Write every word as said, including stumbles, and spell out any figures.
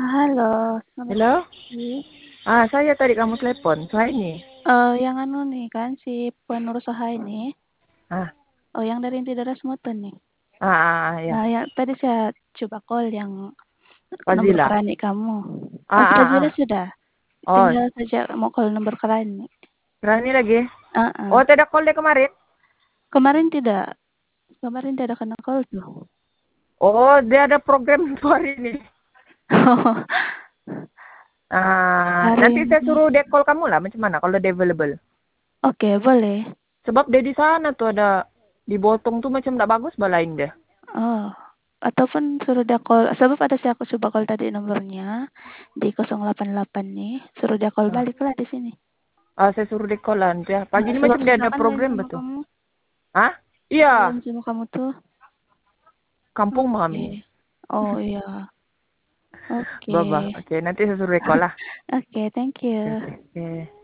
Halo, selamat Halo? pagi. Ah, saya tadi kamu telepon, saya ini. Eh, yang anu nih kan si penerus usaha ini. Ah, Oh, yang dari Inti Daras Mutan nih. ah, ah, ah, ya. Nah, ya tadi saya coba call yang nomor Fazila. kerani kamu. Ah, Oh, ah, Fazila ah. sudah. Oh, Tinggal saja mau call nomor kerani. berani lagi? Ah, Oh, ah. tidak call dia kemarin? Kemarin tidak. Kemarin tidak kena call tuh. Oh, dia ada program tuh hari ini. Ah, Hari nanti saya ini. suruh dia call kamu lah, macam mana kalau dia available. Oke, boleh. Sebab dia di sana tuh ada di Botong tuh macam tidak bagus balain dia. Oh, ataupun suruh dia call. Sebab ada si aku coba call tadi nomornya di nol delapan delapan nih. Suruh dia call Ah, balik lah di sini. ah, saya suruh dia call lah nanti ya. Pagi Nah, ini sebab macam dia sudah ada kan lain program sama betul. kamu. Hah? Sudah Iya, lain sama kamu tuh. kampung kami. Oke. Oh iya. Oke. Baba. Oke, nanti saya suruh dia call lah. Oke, thank Oke, you. oke. oke.